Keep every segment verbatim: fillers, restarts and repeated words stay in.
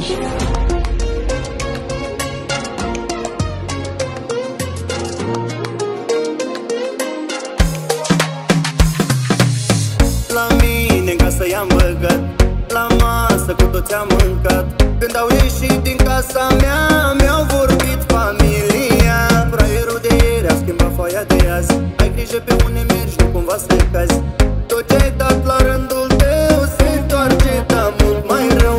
La mine în casă i-am băgat, la masă cu toți am mâncat. Când au ieșit din casa mea, mi-au vorbit familia. Fraierul de ieri a schimbat foaia de azi. Ai grijă pe unde mergi, nu cumva să te cazi. Tot ce ai dat la rândul tău se întoarce, dar mult mai rău.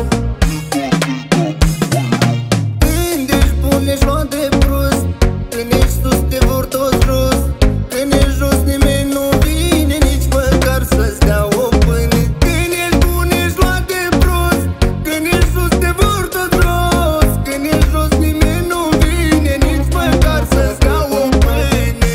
Când ești bun, ești luat de prost. Când ești sus, te vor toți jos. Când ești jos, nimeni nu vine nici măcar să-ți dea o pâine. Când ești bun, ești luat de prost. Când ești sus, te vor toți jos. Când ești jos, nimeni nu vine nici măcar să-ți dea o pâine.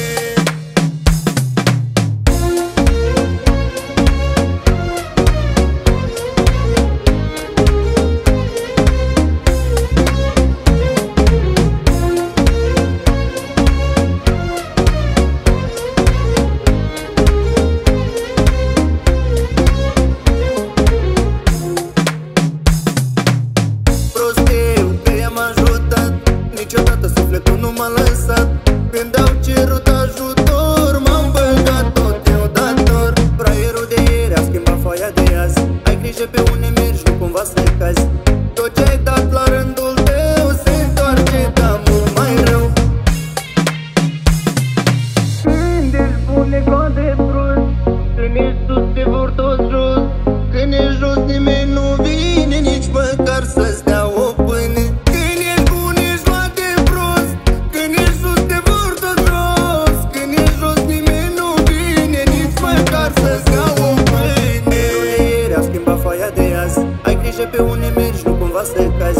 Prostiu că i-am ajutat, niciodată sufletul nu m-a lăsat. Când au cerut ajutor, m-am băgat tot eu dator. Fraierul de ieri a schimbat foaia de azi. Ai grijă pe unde mergi, nu cumva să te cazi. Tot ce ai dat la rândul tău se întoarce, dar mult mai rău. Când ești bun, ești luat de prost. Când ești sus, te vor toți jos. Când ești jos, nimeni nu vine nici măcar să-ți dea o pâine. Când ești bun, ești luat de prost. Când ești sus, te vor toți jos. Când ești jos, nimeni nu vine nici măcar să-ți dea o pâine. Ieri a schimbat foaia de azi. Ai grijă pe unde mergi, nu cumva să te cazi.